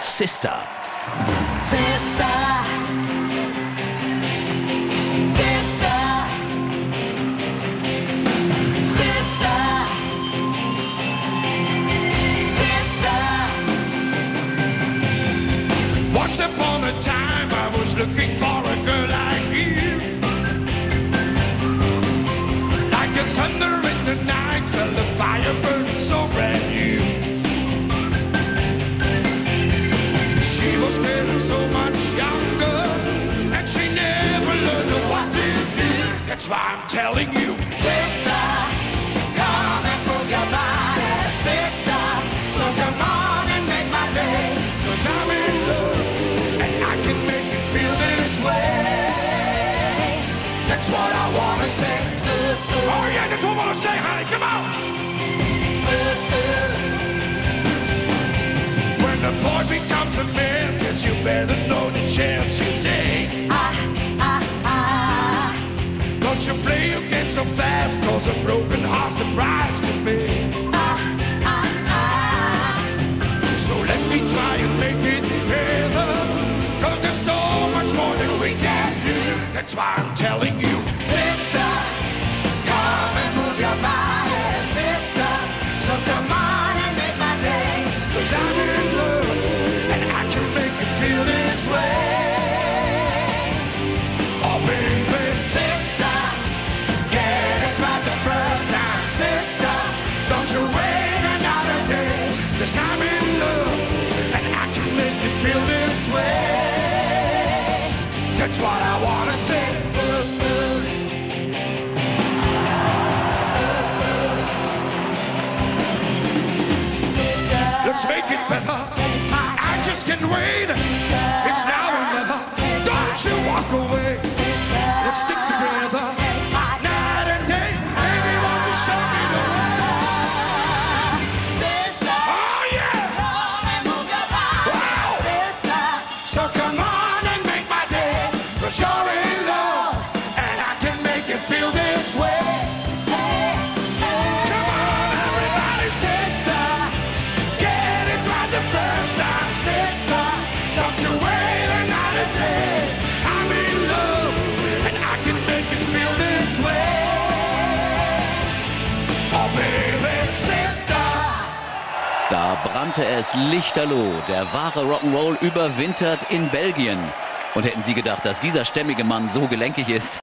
Sister. Sister, sister, sister, sister. Once upon a time I was looking for a girl like you. Like the thunder in the night, felt the fire burning so brand new. She was getting so much younger, and she never learned what to do. That's why I'm telling you, Sister, come and move your body. Sister, so come on and make my day. 'cause I'm in love, and I can make you feel this way. That's what I wanna say. Oh yeah, that's what I wanna say, honey, come on. When the boy becomes a man, yes, you better know the chance you take. Don't you play your game so fast, 'cause a broken heart's the price to pay. So let me try and make it better, 'cause there's so much more that we can do. That's why I'm telling you, Sister, come and move your body. Sister, so come on and make my day. 'cause I'm in love, and I can make you feel this way. Oh baby, Sister, get it right the first time. Sister, don't you wait another day, 'cause I'm in love, and I can make you feel this way. That's what I wanna say. Let's make it better. I just can't wait. It's now or never. Don't you walk away. Let's stick together night and day. Baby, won't you show me the way? sister, Oh yeah. come and move your body. Wow. Sister, So come on and make my day, 'cause you're in love, and I can make you feel this way. Come on, everybody, sister, get it right the first time, sister. Don't you wait another day. I'm in love, and I can make you feel this way. Oh baby, sister. Da brannte es lichterloh. Der wahre Rock'n'Roll überwintert in Belgien. Und hätten Sie gedacht, dass dieser stämmige Mann so gelenkig ist?